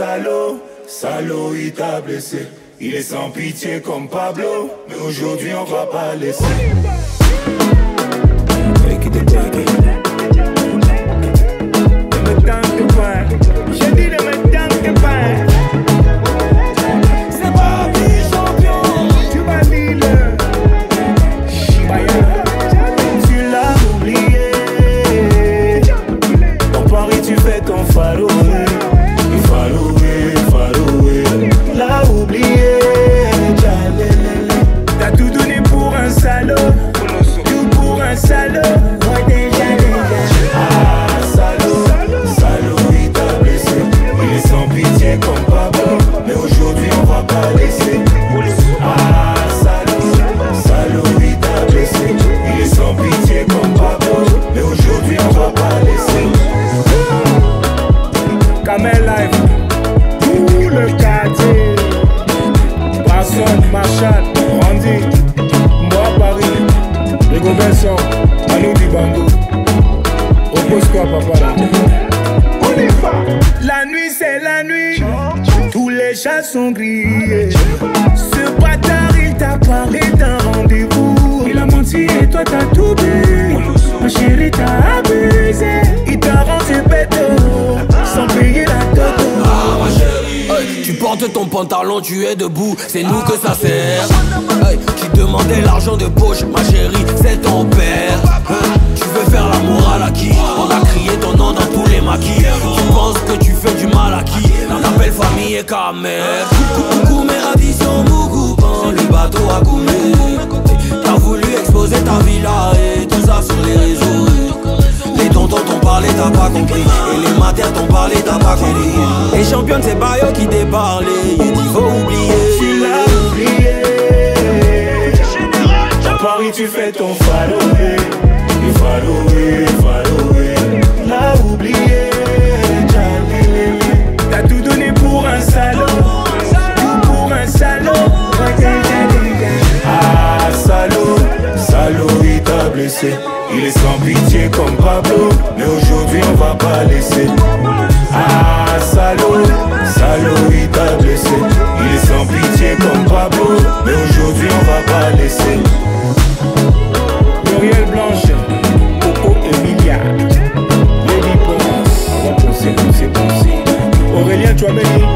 salaud, salaud, il t'a blessé. Il est sans pitié comme Pablo, mais aujourd'hui on va pas laisser. Take it, take it. Ne me tente pas, je dis ne me tente pas. C'est pas des champions, tu m'as dit le tu l'as oublié. Dans Paris tu fais ton faroué. Faroué, l'a oublié. T'as tout donné pour un salaud, tout pour un salaud. Ah, salaud, salaud, il t'a blessé. Il est sans pitié comme Pablo, mais aujourd'hui on va pas laisser. Ah, salaud, salaud, il t'a blessé. Il est sans pitié comme Pablo, mais aujourd'hui on va pas laisser. Camel Life, tout le quartier. Barson, Marshall, Randy, moi Paris, les Gobelson, Manu Dibango. Repose-toi papa là. On y va. La nuit c'est la nuit, tous les chats sont grillés. Ce bâtard il t'a parlé d'un rendez-vous. Il a menti et toi t'as tout bu. Ma chérie t'a abusé. Il t'a rendu bête sans payer la toto. Ah ma chérie, tu portes ton pantalon, tu es debout, c'est nous que ça sert. Qui demandait l'argent de poche, ma chérie, c'est ton père. Tu veux faire l'amour à la qui? On a crié ton nom dans tous les maquis. Tu penses que tu fais du mal à qui? La belle famille est camère. Coucou mes ravissons, Mougou, le bateau a coulé. T'as voulu exposer ta villa et tout ça sur les réseaux. Les tontons t'ont parlé, t'as pas compris. Et les matères t'ont parlé, t'as pas compris. Les championnes c'est Bayo qui t'est parlé. Il dit faut oublier. Tu l'as oublié. À Paris tu fais ton faroué. Faroué, l'a oublié. T'as tout donné pour un salaud, tout pour un salaud. Ah salaud, salaud, il t'a blessé. Il est sans pitié comme Pablo, mais aujourd'hui on va pas laisser. Ah salaud, salaud, il t'a blessé. Il est sans pitié comme Pablo, mais aujourd'hui on va pas laisser. Muriel Blanche, Coco Emilia, Lady Prince, on va penser. Aurélien Chouameni,